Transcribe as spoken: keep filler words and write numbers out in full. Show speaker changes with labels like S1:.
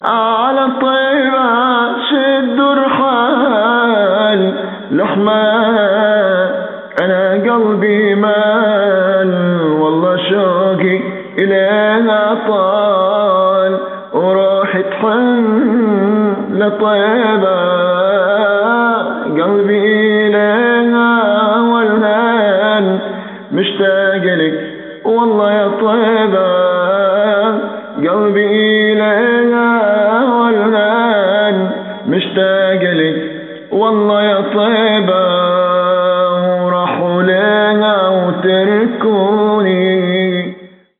S1: على طيبة شد رحال لحمة أنا قلبي مال، والله شوقي إليها طال، وروحي تحن لطيبة قلبي إليها والهان، مشتاق لك والله يا طيبة قلبي إليها والهان، مشتاق لك والله يا طيبة